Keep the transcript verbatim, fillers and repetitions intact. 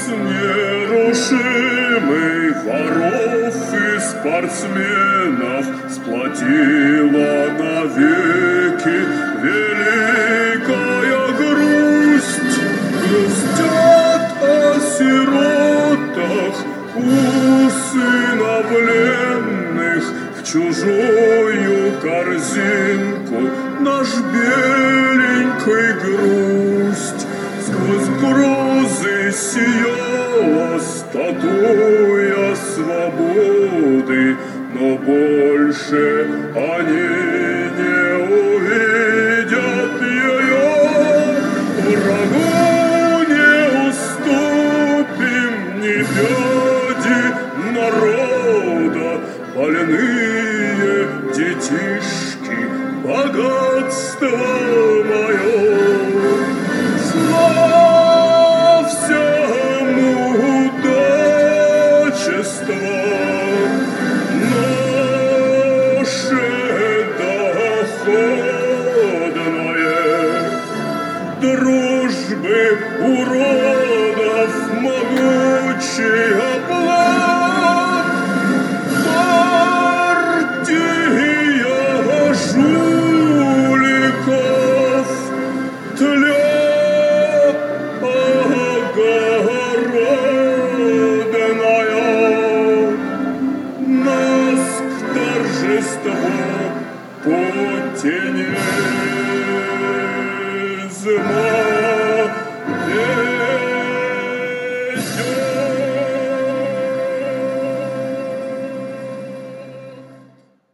нерушимый воров и спортсменов сплотила навеки великая грусть. Грустят о сиротах усыновленных, в чужую корзинку наш беленький грусть. Сквозь грозы сияла статуя свободы, но больше они не увидят ее. Врагу не уступим ни пяди народа, больные детишки, богатство мое. Славься мудачество наше доходное, дружбы уродов могучий оплот, партия жуликов тлет огородная, нас к торжеству пути не изморит.